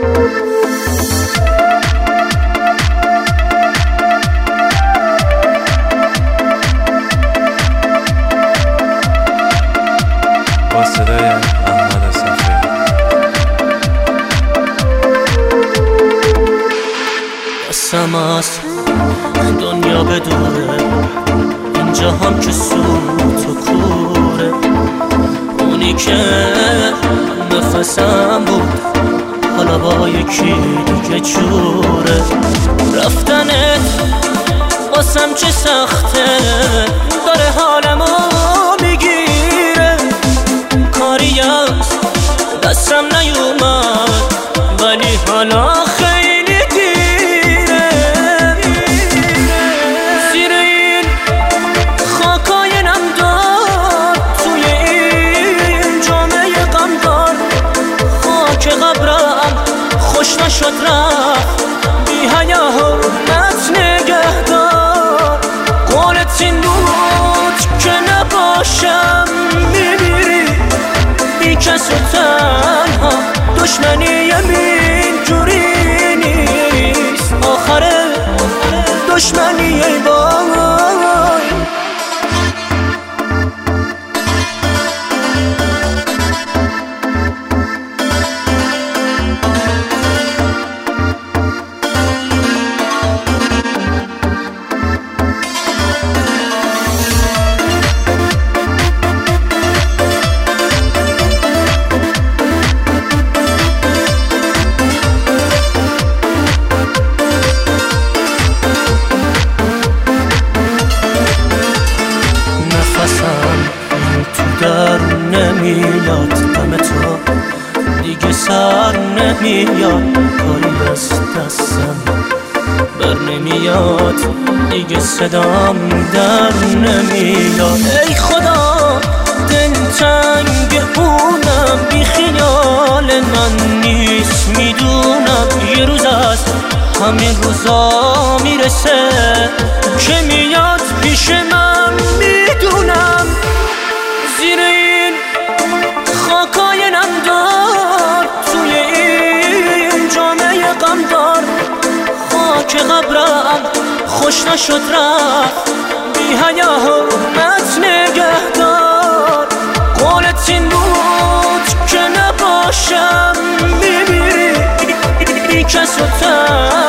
با صدای احمد صفی. قسم است دنیا بدوره، این جهان که سوت و کوره، اونی که نفسم بود حالا با یکی دیگه جوره. رفتنت واسم چه سخته، داره حالمو میگیره. کاری از دستم نیومد ولی حالا خیلی دیره. زیر این خاکای نمدار، توی این جامعه غمدار، خاک قبرم خوش نشد رفت، بی حیا حرمت نگهدار. قولت این بود که نباشم میمیری بی کس و تنها، دشمنی این جوری نیست، آخر دشمنی ای وای. تو در نمیاد، غم تو دیگه سر نمیاد، کاری از دستم بر نمیاد، دیگه صدام در نمیاد. ای خدا دلتنگ اونم، بی خیال من نیست میدونم. یه روز از همین روزا میرسه که میاد پیش من میدونم. زیر این خاکای نمدار، توی این جامعه غمدار، خاک قبرم خوش نشد رفت، بی حیا حرمت نگهدار. قولت این بود که نباشم میمیری بی کس و